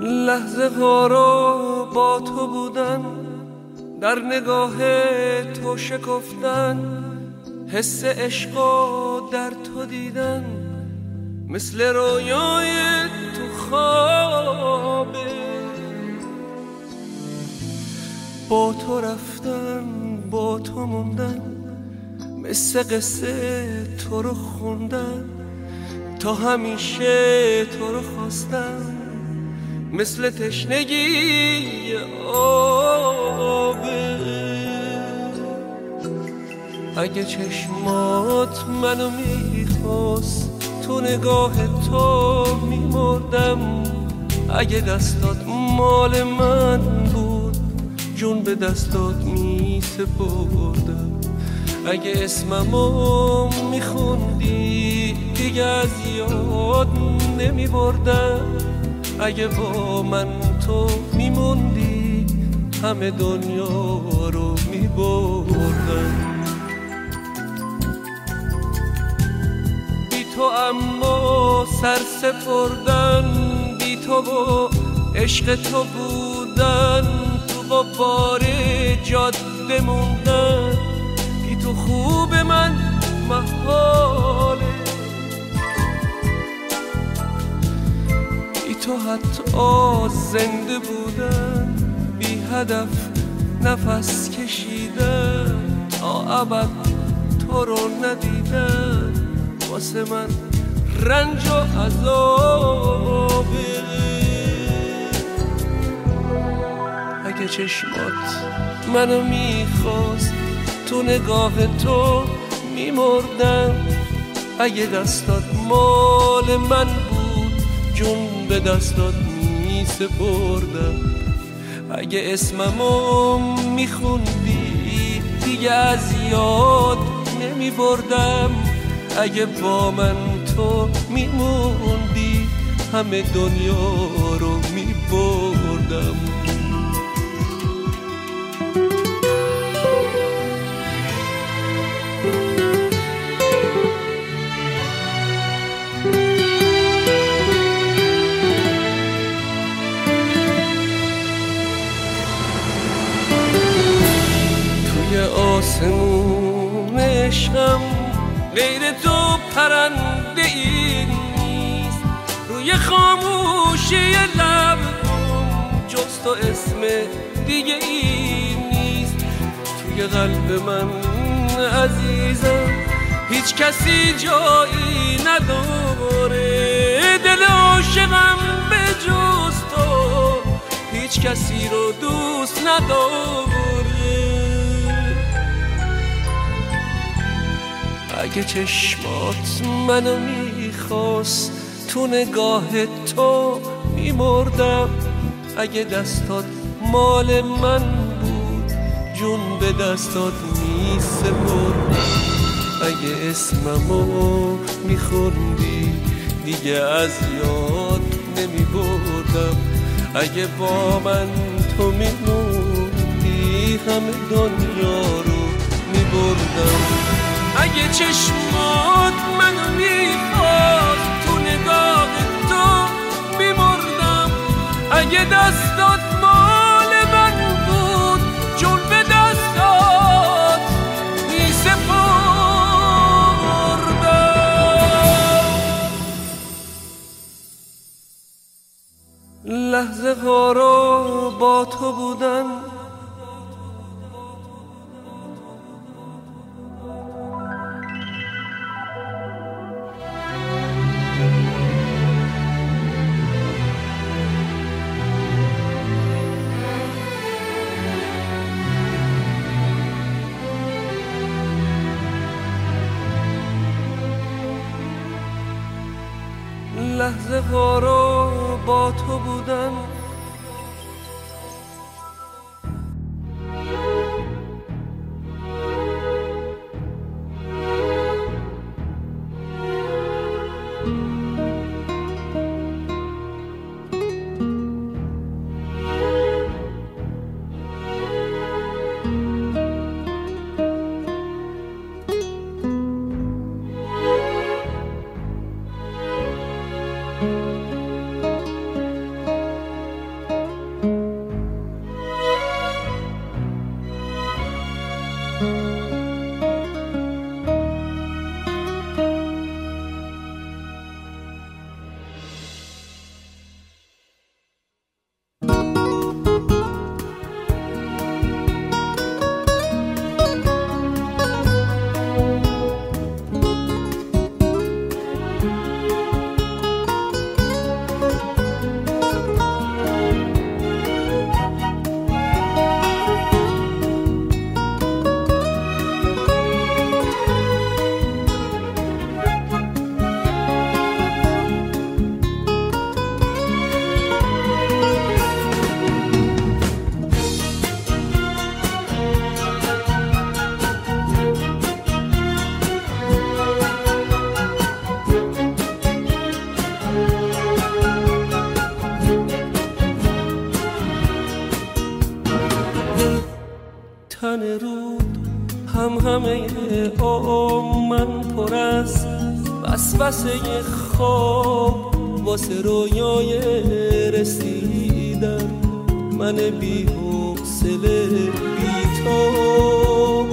لحظه ها رو با تو بودن، در نگاه تو شکفتن، حس عشق در تو دیدن، مثل رویای تو خوابه. با تو رفتن، با تو موندن، مثل قصه تو رو خوندن، تا همیشه تو رو خواستن، مثل تشنگی آبه. اگه چشمات منو میخواست، تو نگاه تو میمردم. اگه دستات مال من بود، جون به دستات میسپردم. اگه اسممو میخوندی، دیگه از یاد نمیبردم. اگه با من تو میموندی، همه دنیا رو میبردم. بی تو اما سر سپردن، بی تو و عشق تو بودن، تو غبار جاده موندن. بی تو خوب من محاله، بی تو حتی زنده بودن، بی هدف نفس کشیدن، تا ابد تو رو ندیدن، واسه من رنج و عذابه. اگه چشمات منو میخواست، تو نگاه تو میمردم. اگه دستات مال من بود، جون به دستات میسپردم. اگه اسممو میخوندی، دیگه از یاد نمیبردم. اگه با من تو میموندی، همه دنیا رو میبردم. توی آسمون عشقم غیر تو پرنده ای نیست، روی خاموشی لبم جز تو اسم دیگه ای نیست. توی قلب من عزیزم هیچ کسی جایی نداره، دل عاشقم به جز تو هیچ کسی رو دوست نداره. اگه چشمات منو میخواست، تو نگاه تو میمردم. اگه دستات مال من بود، جون به دستات میسپردم. اگه اسممو میخوندی، دیگه از یاد نمیبردم. اگه با من تو میموندی، همه دنیا رو میبردم. اگه چشمات منو میخواست، تو نگاه تو میمردم. اگه دستات مال من بود، جون به دستات میسپردم. لحظه ها رو با تو بودن، لحظه ها رو با تو بودن. تن رود همه من پر از وسوسه خواب واسه رویای رسیدن، من بی حوصله بی تو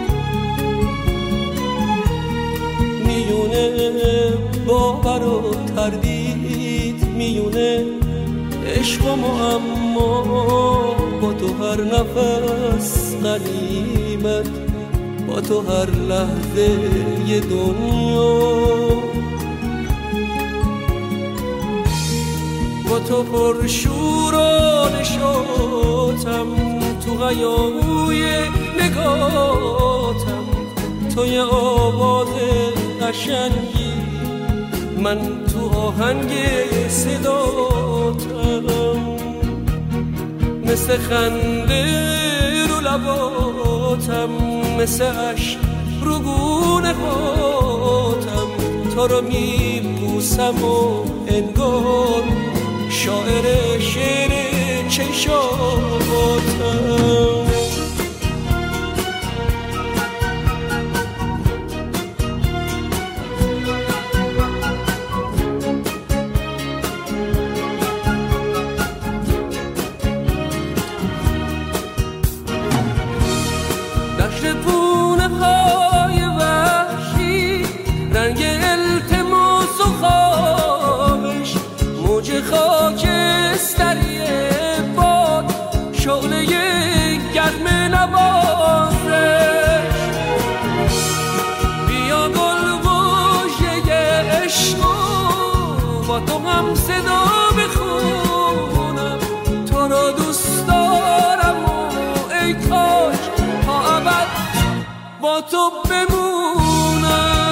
میونه باور و تردید، میونه عشق و معما، با تو هر نفس غنیمت، با تو هر لحظه یه دنیا، با تو پر شور و نشاطم، تو هیاهوی نگاتم، تو یه آواز قشنگی، من تو آهنگ صداتم، مثل خنده رو لباتم، مثل عشق رو گونه هاتم، تو رو میبوسم و انگار شاعر شعر چشاتم. خاکستری باد شعله گرم نوازش، بیا گلگوشه عشق با تو هم صدا بخونم، تو رو دوست دارم و ای کاش تا ابد با تو بمونم.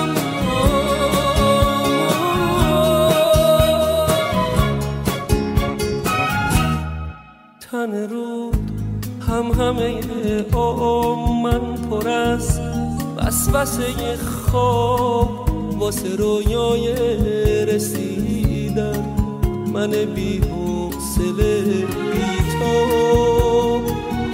تن رود همه من پر از وسوسه خواب واسه رویای رسیدن، من بی حوصله بی تو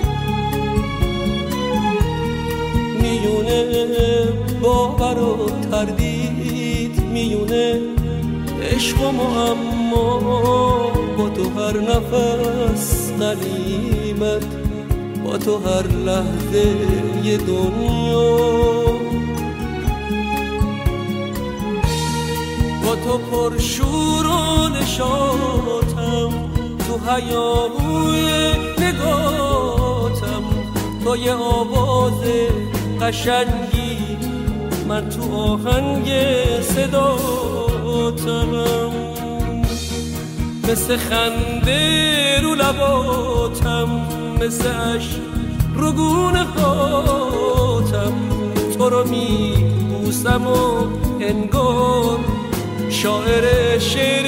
میونه باور و تردید، میونه عشق و معما، با تو هر نفس غنیمت، با تو هر لحظه یه دنیا، با تو پر شور و نشاطم، تو هیاهوی نگاتم، تو یه آواز قشنگی، من تو آهنگ صداتم، مثل خنده رو لباتم، مثل عشق رو گونه هاتم، تو رو میبوسم و انگار شاعر شعر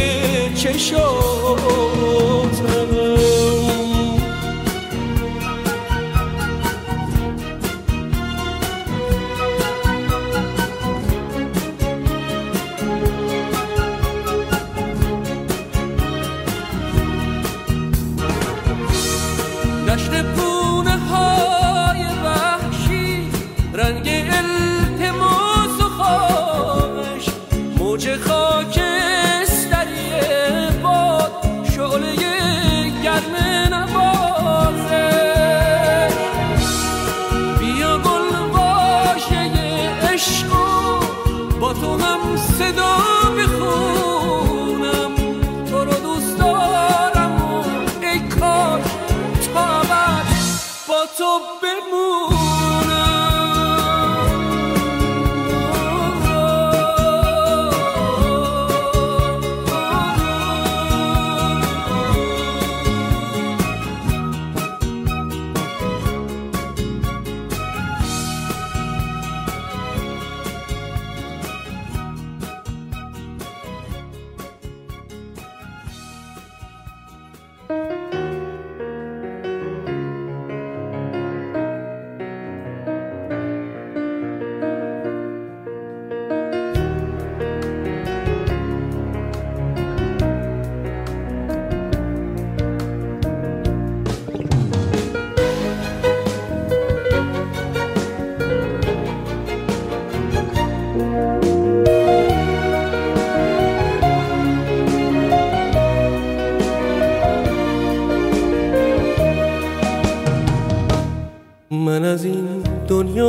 چشاتم. دشت پونه های وحشی، رنگ التماس و خواهش، موج خاکستری باد شعله گرم نوازش، بیا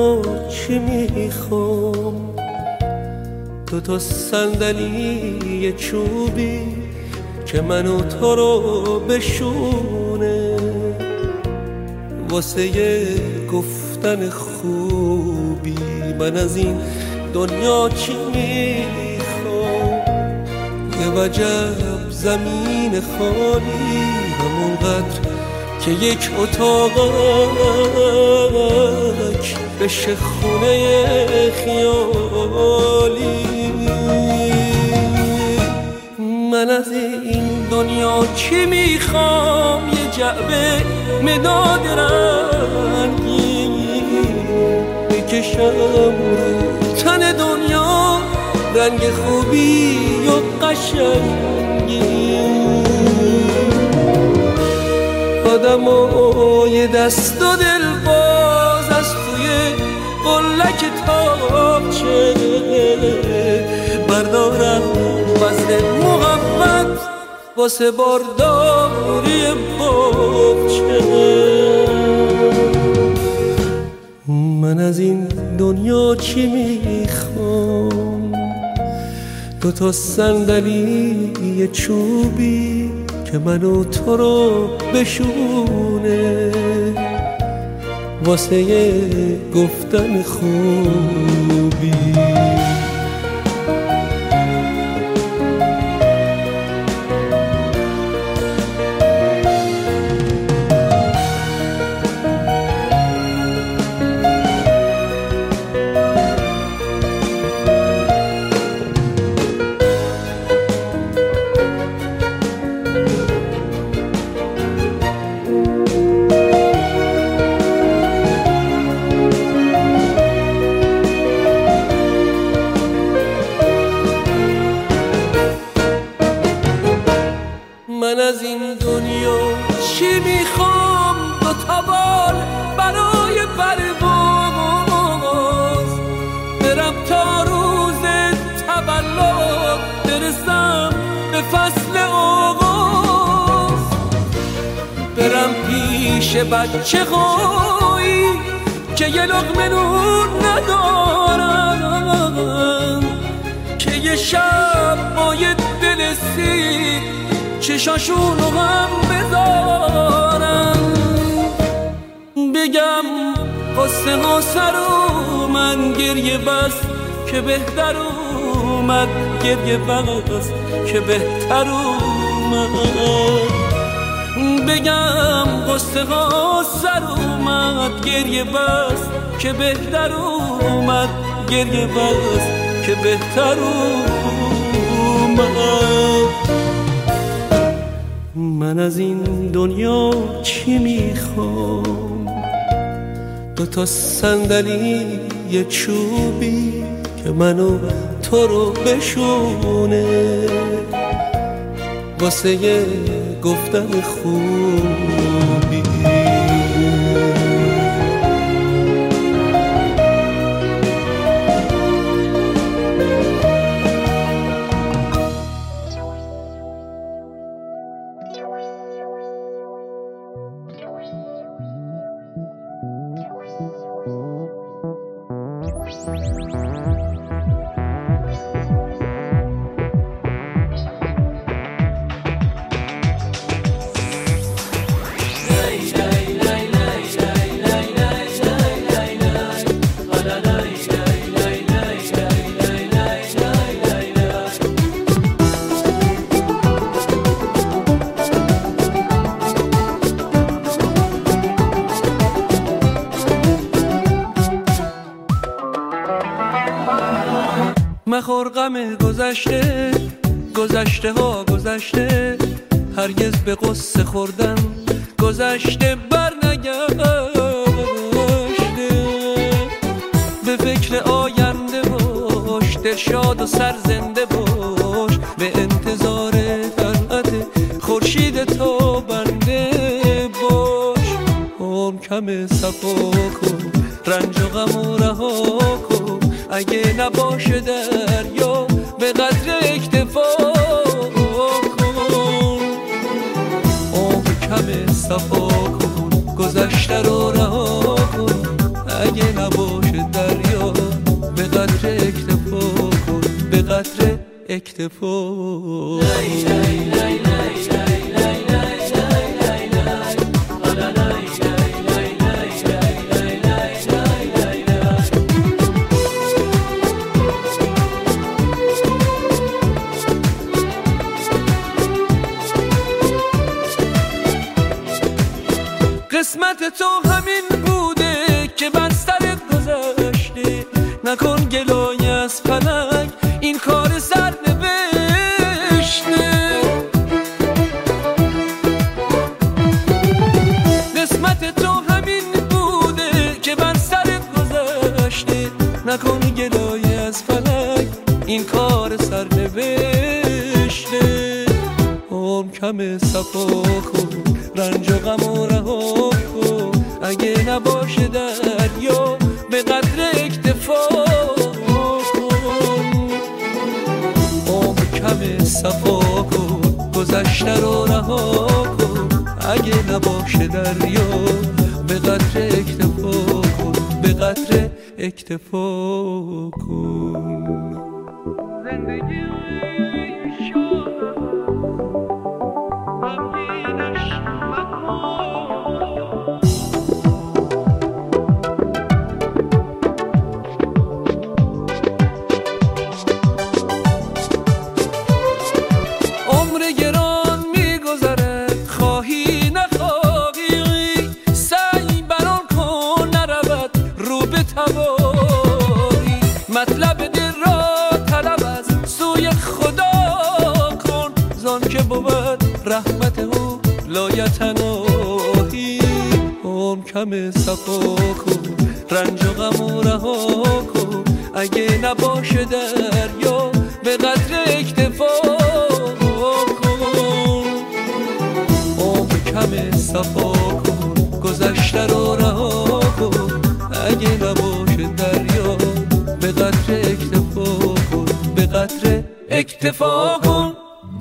دنیا چی میخوام؟ دو تا صندلی چوبی که منو تو رو بشونه، واسه گفتن خوبی من از این دنیا چی میخوام؟ یه وجب زمین خالی همونقدر که یک اتاقک بشه خونه خیالی. من از این دنیا چی میخوام؟ یه جعبه مداد رنگی بکشم رو تن دنیا، رنگ خوبی و قشنگی. آدمای دست و دل باز از توی قلک تاقچه بردارم وزن محبت واسه بارداری باغچه. من از این دنیا چی میخوام؟ دو تا صندلی چوبی که منو تو رو بشونه، واسه گفتن خوبی. من از این دنیا چی میخوام؟ دو تا بال برای پرواز، برم تا روز تولد برسم به فصل آغاز، برم پیش بچه هایی که یه لقمه نون ندارن، که یه شب با یه دل سیر چشاشونو هم بذارم، بگم قصه ها سر من گریه بس که بهتر اومد، گریه بس که بهتر اومد، بگم قصه ها سر اومد گریه بس که بهتر اومد، گریه بس که بهتر اومد. من از این دنیا چی میخوام؟ دو تا صندلی چوبی که منو تو رو بشونه، واسه گفتن خوبی. مخور غم گذشته، گذشته ها گذشته، هرگز به قصه خوردن گذشته بر نگشته. به فکر آینده باش، دلشاد و سرزنده باش، به انتظار طلعت خورشید تابنده باش. عمر کم صفا کن، رنج و غم و رها کن، اگه نباشه دریا به قدر اکتفا کن. عمر کم صفا کن، گذشته رو رها کن، اگه نباشه اکتفا. قسمت تو همین بوده که بر سرت گذشته، نکن گلای از فلک این کار سر نوشته. قسمت تو همین بوده که بر سرت گذشته، نکن گلای از فلک این کار سر نوشته. عمر کم صفا کن، رنج و غم و رها کن، اگه نباشه دریا به قدر اکتفا کن. عمر کم صفا کن، گذشته رو رها کن، اگه نباشه دریا به قدر اکتفا کن، به قدر اکتفا کن. زندگی مطلب دل را طلب از سوی خدا کن، زان که بود رحمت او لایتناهی. عمر کم صفا کن، رنج و غم و رها کن، اگه نباشه دریا به قدر اکتفا کن. عمر کم صفا کن، گذشته رو رها کن، اگه نباشه دریا به قدر اکتفا کن، به قدر اکتفا کن.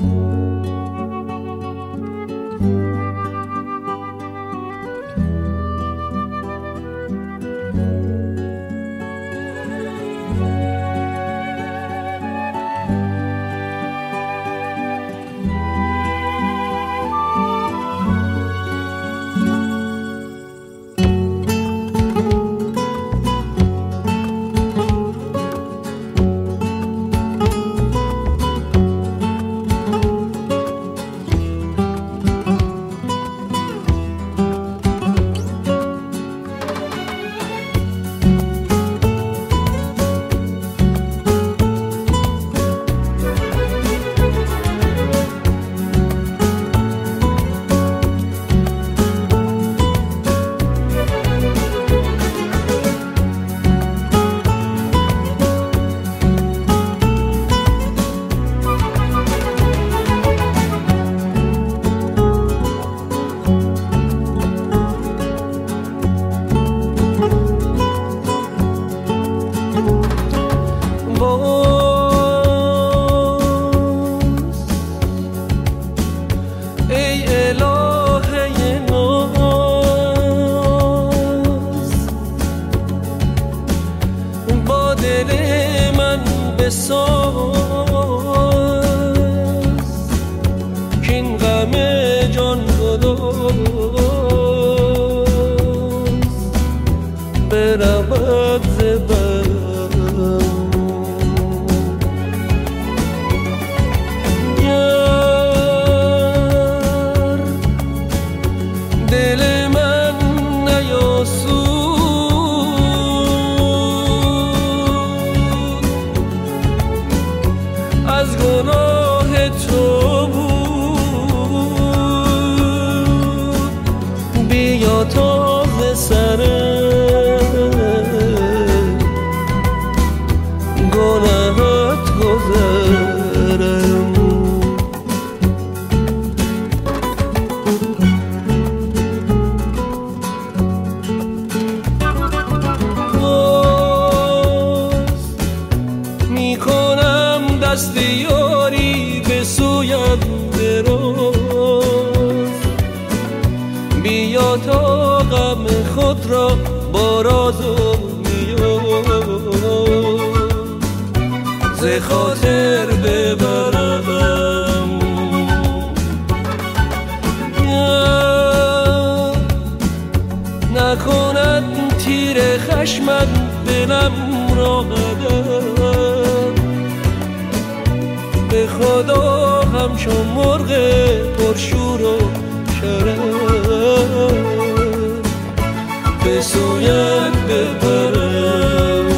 کین غم جان گداز برود زبرم. گر دل من نیاسود از گناه تو بود، بیا تا ز سر گناهت گذرم. میکنم دست یاری به سویت دراز، بیا تا غم خود را با راز و نیاز ز به خاطر ببرم. نکند تیر خشمت دلم را قدم، به خدا همچون مرغ پرشور و شرم به سویت ببرم.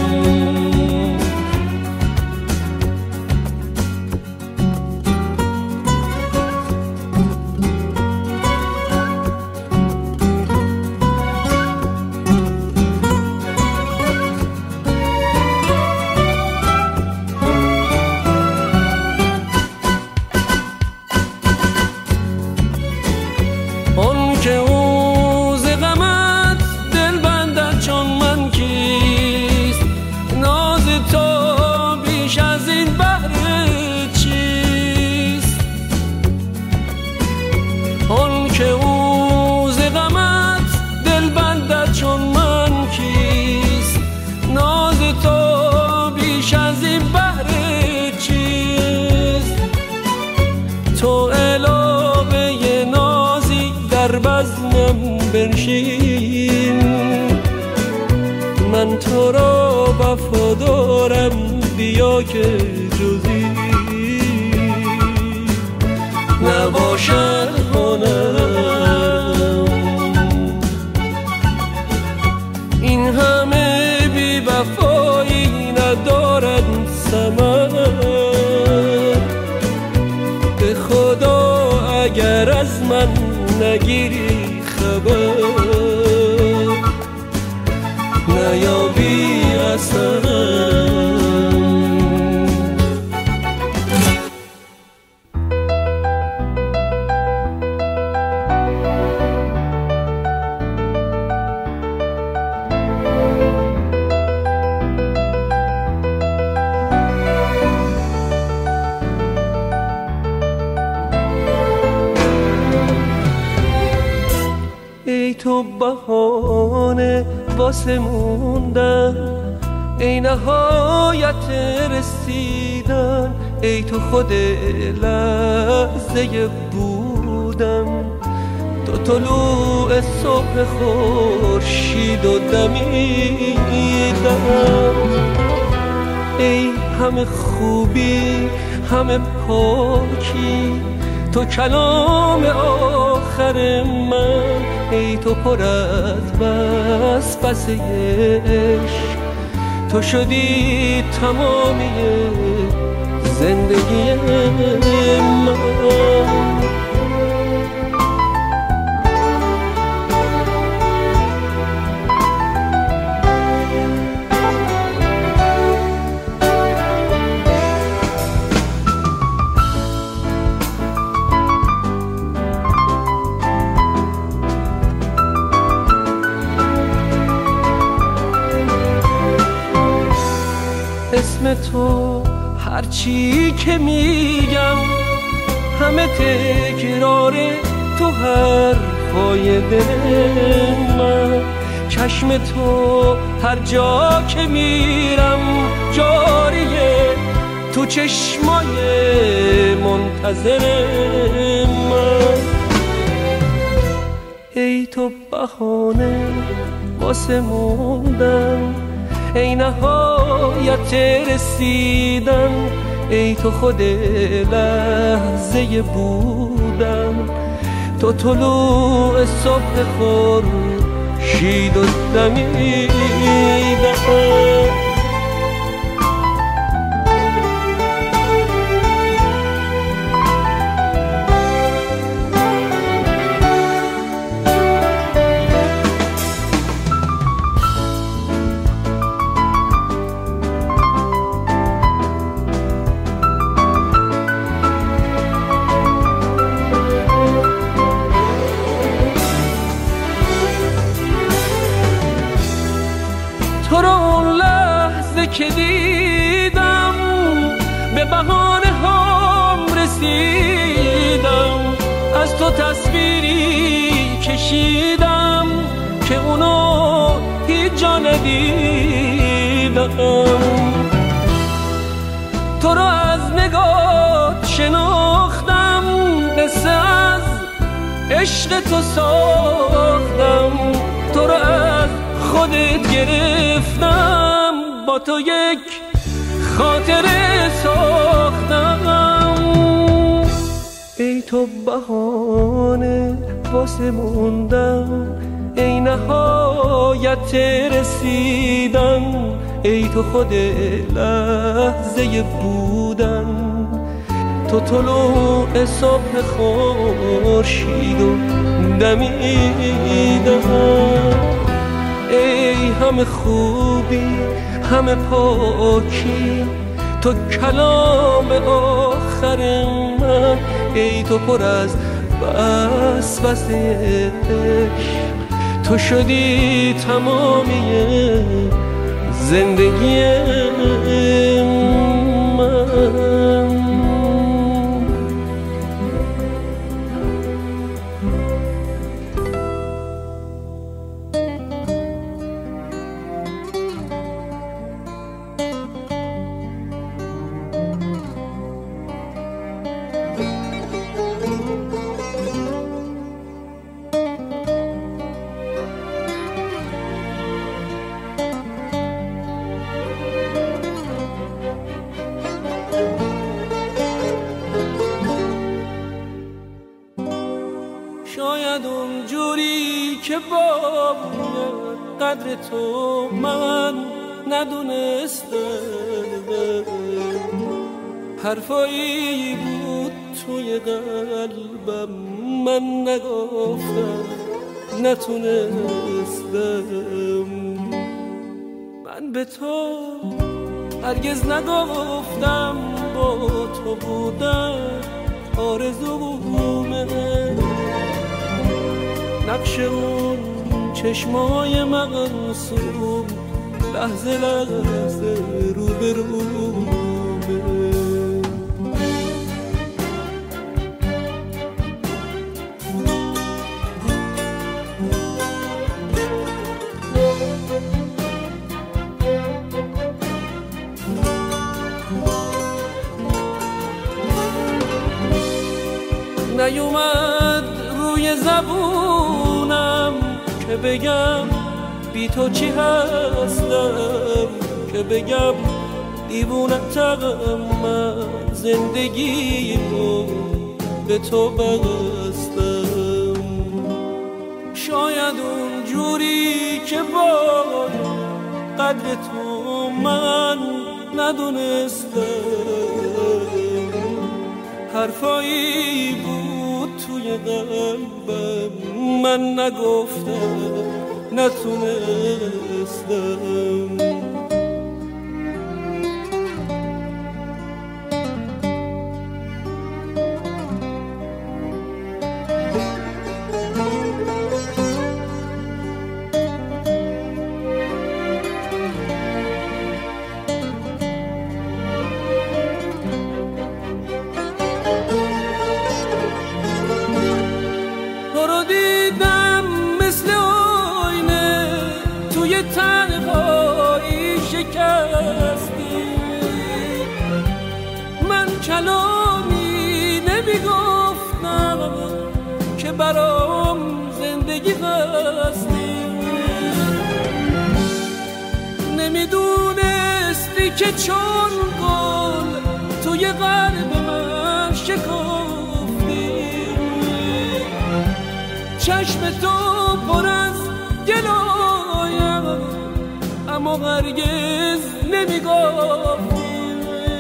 اون که او ز غمت دل بندد چون من کیست، ناز تو بیش از این بهر چیست. اون که او ز غمت دل بندد چون من کیست، ناز تو بیش از این بهر چیست. تو علاوه نازی در بزمم بنشین، من تو را وفادارم بیا که جزی نباشد هنرم. این همه بی وفایی ندارد ثمر، به خدا اگر از من نگیری خبر نیابی اثرم. ای تو بهانه واسه موندن، ای نهایت رسیدن، ای تو خود لحظه بودم، تو طلوع صبح خورشید و دمیدن. ای همه خوبی همه پاکی، تو کلام آخر من، ای تو پر از وسوسه عشق، تو شدی تمامی زندگی من. اسم تو هرچی که میگم همه تکرار تو حرفای دل من. چشم تو هر جا که میرم جاریه، تو چشمای منتظر من. ای تو بهانه واسه موندن، ای نهایت رسیدن، ای تو خود لحظه بودن، تو طلوع صبح خورشید و دمیدن. تو رو اون لحظه که دیدم به بهانه هم رسیدم، از تو تصویری کشیدم که اونو هیچ جا ندیدم. تو عشق تو ساختم، تو رو از خودت گرفتم، با تو یک خاطره ساختم. ای تو بهانه واسه موندم، ای نهایت رسیدن، ای تو خود لحظه بودن، تو طلوع صبح خورشید و دمیدن. ای همه خوبی همه پاکی، تو کلام آخر من، ای تو پر از وسوسه عشق، تو شدی تمامی زندگی من. شاید اونجوری که باید قدر تو من ندونستم، حرفایی بود توی قلبم من نگفتم نتونستم. من به تو هرگز نگفتم با تو بودن آرزومه، نقش اون چشمای مقصوم لحظه لحظه رو به رومه. نیومد روی زبونم که بگم بی تو چی هستم، که بگم دیوونتم من زندگی رو به تو بستم. شاید اونجوری که باید قدر تو من ندونستم، حرفایی بود توی قلبم من نگفتم نتونستم. تنهایی شکستی، من کلامی نمیگفتم که برام زندگی هستی، نمیدونستی که چون گل توی قلب من شکفتی، چشم تو پر از گلایم اما هرگز نمیگفتی.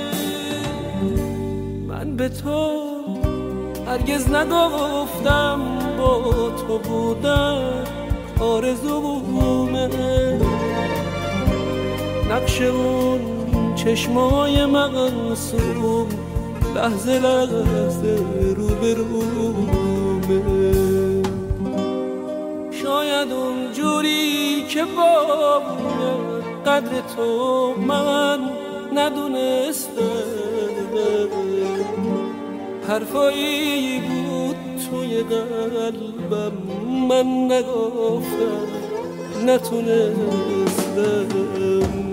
من به تو هرگز نگفتم با تو بودن آرزومه، نقش اون چشمای مقصوم لحظه لحظه رو به رومه. شاید اونجوری که باید قدر تو من ندونستم، حرفایی بود توی قلبم من نگفتم نتونستم.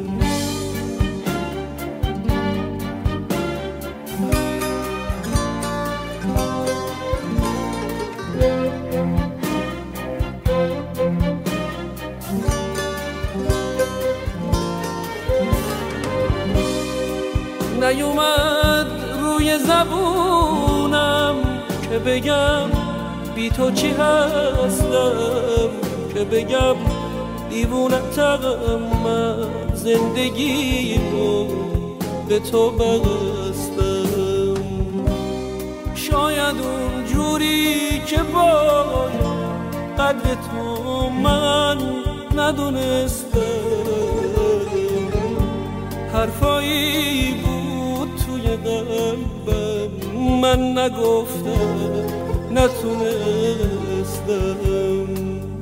نیومد روی زبونم که بگم بی تو چی هستم، که بگم دیوونتم من زندگیمو به تو بستم. شاید اون جوری که باید قدر تو من ندونستم، حرفایی بود توی قلبم من نگفتم نتونستم.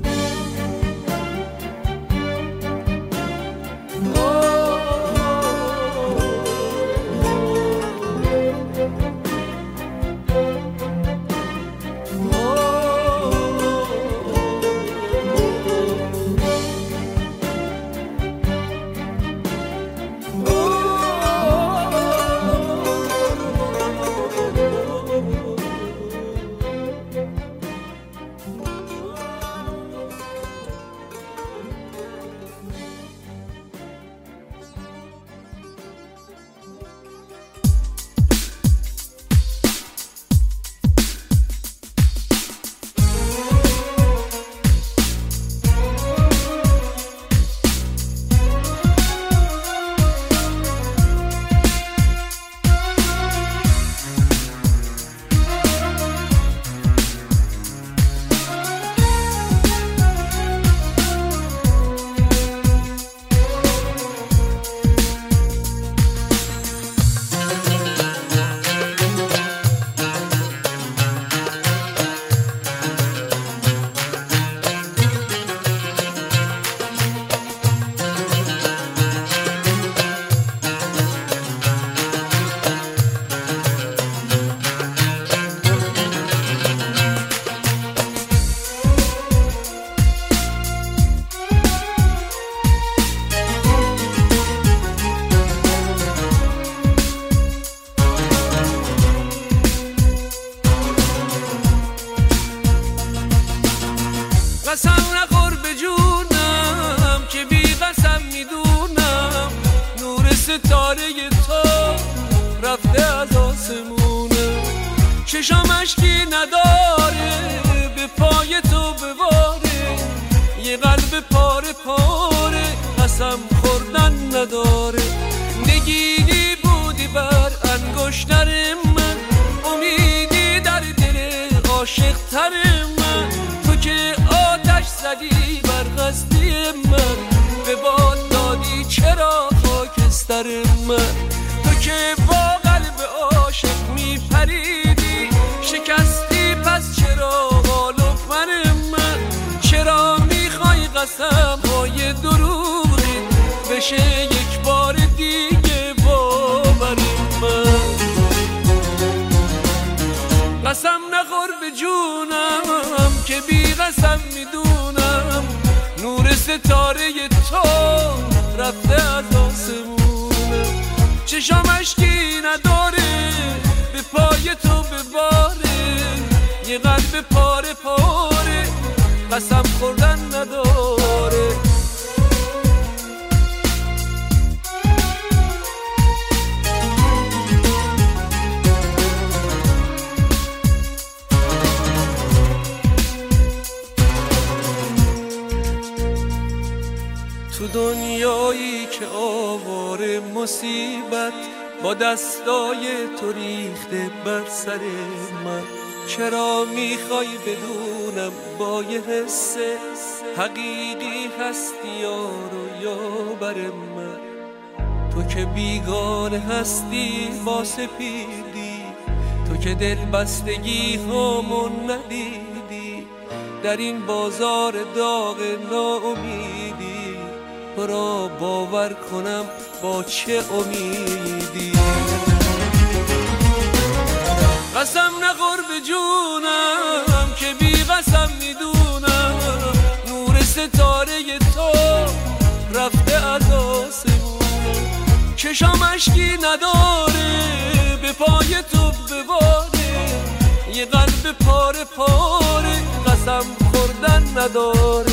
قسم نخور به جونم که بی قسم میدونم نور ستاره تو رفته از آسمونه. چشم اشکی نداره به پای تو بباره، یه قلب پاره پاره قسم خوردن نداره. نگینی بودی بر انگشتر من، امیدی در دل عاشق تر من. تو که آتش زدی بر قصدی من، به باد دادی چرا خاکستر من. تو که با قلب عاشق میپریدی شکستی، پس چرا غالب من. چرا میخوای قسم های دروغی بشه یک بار دیگه باور من. قسم نخور به جونم که بی قسم میدونم نور ستاره تو رفته از آسمونه. چشم اشکی نداره به پای تو بباره، یه قلب پاره پاره قسم خوردن نداره. تو دنیایی که آواره مصیبت با دستای تو ریخته بر سر من، چرا میخوای بدونم با یه حس حقیقی هستی یارو یا بر من. تو که بیگانه هستی با سپیدی، تو که دل بستگی همون ندیدی، در این بازار داغ ناامیدی تو را باور کنم با چه امیدی. قسم نخور به جونم که بی قسم میدونم نور ستاره تو رفته از آسمونه. چشم اشکی نداره به پای تو بباره، یه قلب پاره پاره قسم خوردن نداره.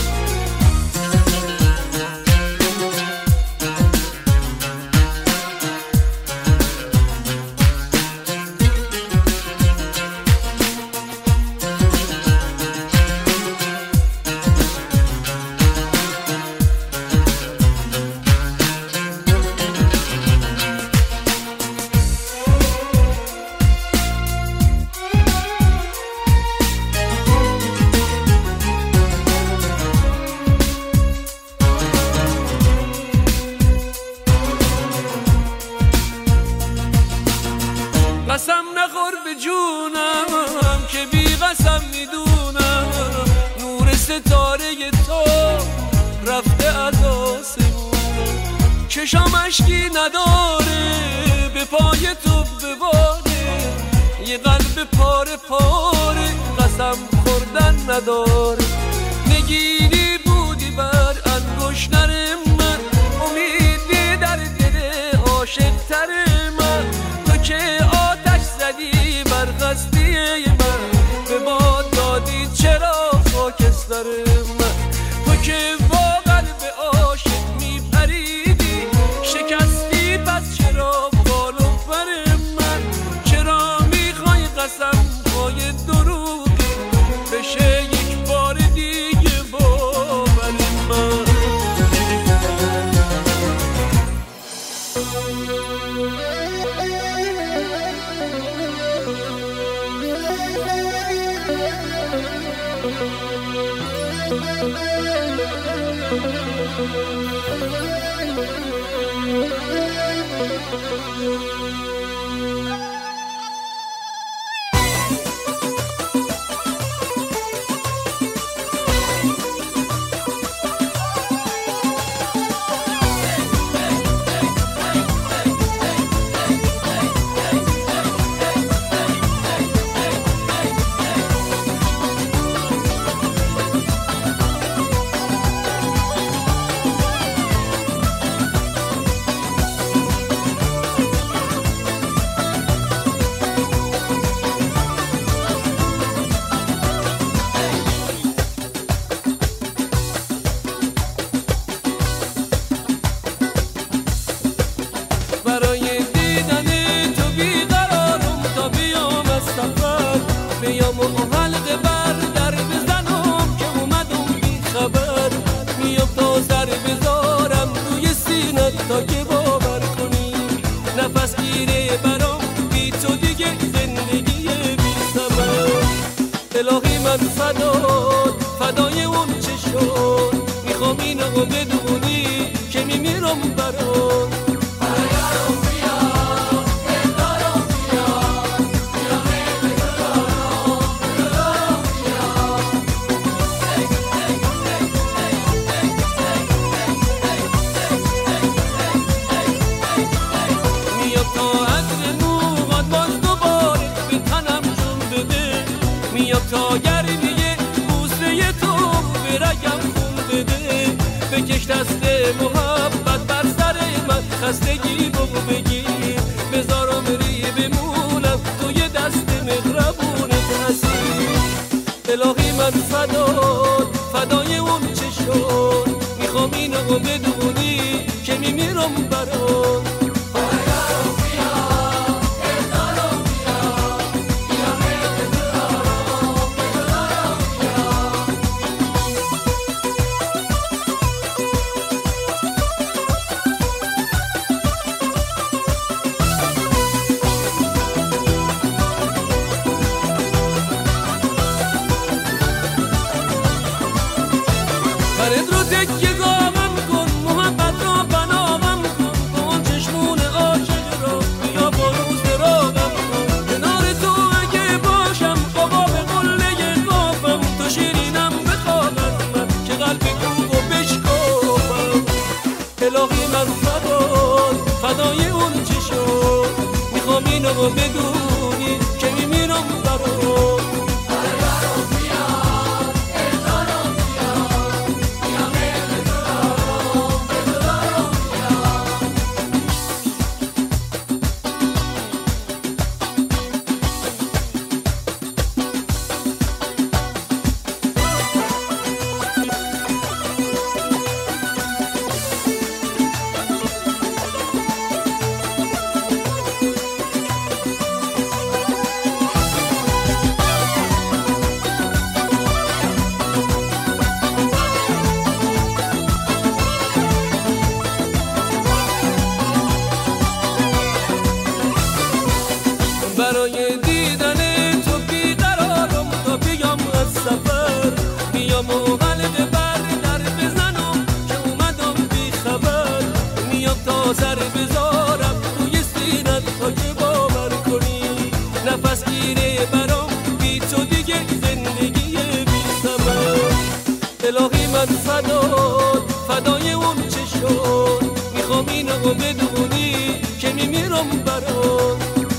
قسم نخور به جونم که بی قسم میدونم نور ستاره تو رفته از آسمون، چشام اشکی نداره به پای تو بباره، یه قلب پاره پاره قسم خوردن نداره. نگینی بودی بر انگشتر من، امیدی در دل عاشق تر من، تو که آتش زدی بر قصدی من، به باد دادی چرا خاکستر من، تو که با قلب عاشق میپریدی شکستی پس چرا بال و پر من، چرا میخوای قسم های دروغی بشه یک بار دیگه باور من. بیام و حلقه بر در بزنم که اومدم بی خبر، میام تا سر بذارم روی سینت تا که باور کنی، نفس گیره برام بی تو دیگه زندگی بی ثمر. الهی من فدای اون چه شد، میخوام اینو بدونی که میمیرم برات. تا گرمیه بوسه تو به رگم خون بده، بکش دست محبت بر سر من، خستگی بگو بگیر بذارم ری بمونم توی دست مهربونت هستی. الهی من فدای اون چه شد، میخوام اینو بدونی که میمیرم برات. برد رو تکیه گامم کن، محبت رو بنامم کن، کن چشمون عاشق رو بیا با روز راغم کن، کنار تو اگه باشم بابا به قله قافم، تو شیرینم بخوابم من که قلب کوب و بشکافم. الهی من فدای اون چی شد، میخوام اینو بدونی که میمیرم برات. من فدای اون چه شد. میخوام اینو بدونی که میمیرم برات.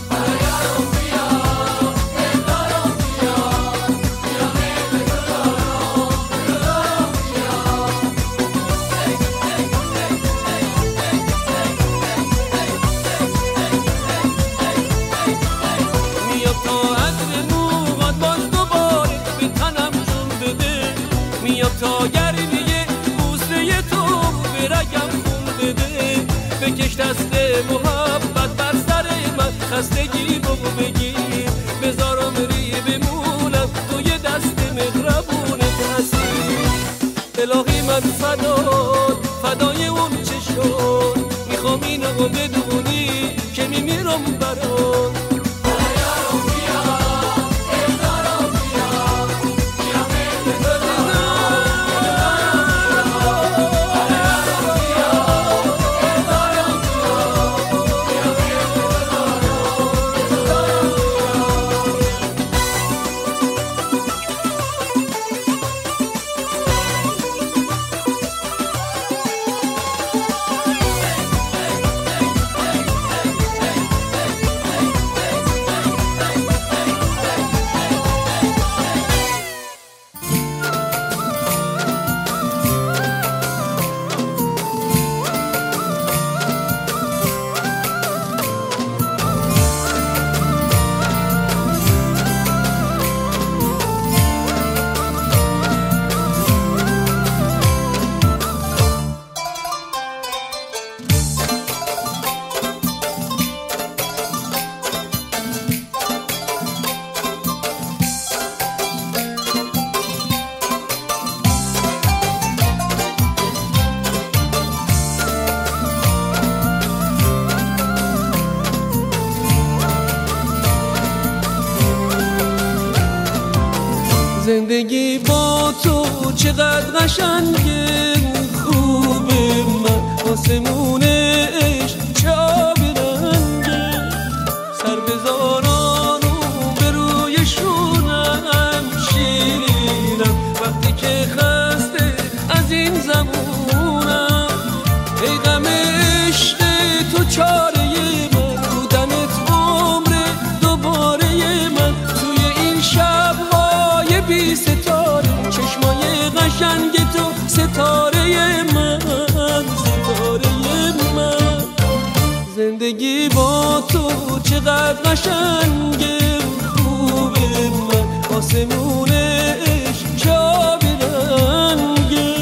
تا گرمیه بوسه تو به رگم خون بده. بکش دست محبت بر سر من، خستگی بگو بگیر بذارم ری بمونم توی دست مهربونت هستی. الهی من فدای اون چه شد. میخوام اینو بدونی که میمیرم برات. زندگی با تو چقدر قشنگه، خوبه من آسمونش چه آبی رنگه. سر بذاران به روی شونم شیرینم وقتی که خسته از این زمونم. ای غم عشق تو چاره من، بودنت عمر دوباره من. توی این شب بی ستاره چشمای قشنگ تو ستاره من، ستاره من. زندگی با تو چقدر قشنگه، خوبه من آسمونش چه آبی رنگه.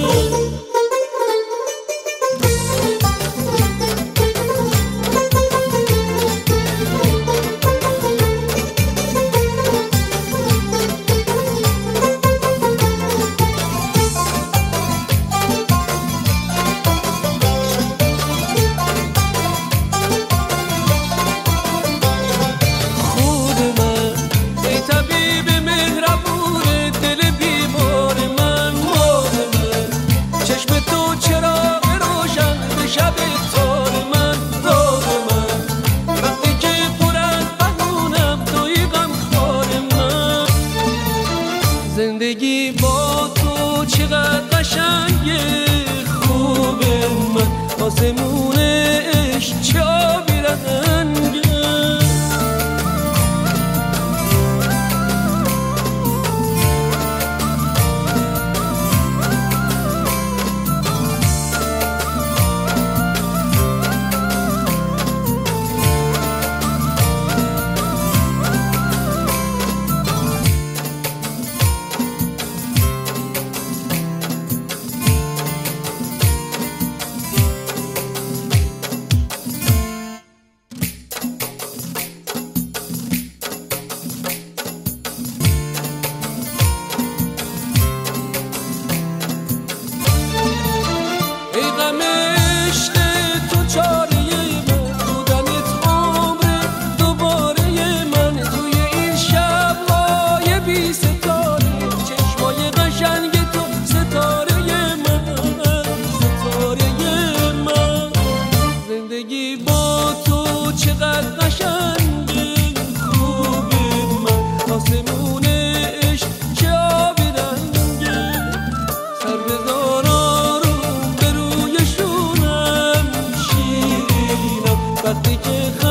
زندگی با تو چقدر قشنگه، خوبه من آسمونش چه آبی رنگه. زندگی با تو چقدر قشنگه، خوبه من آسمونش چه آبی رنگه. سر بذار وقتی که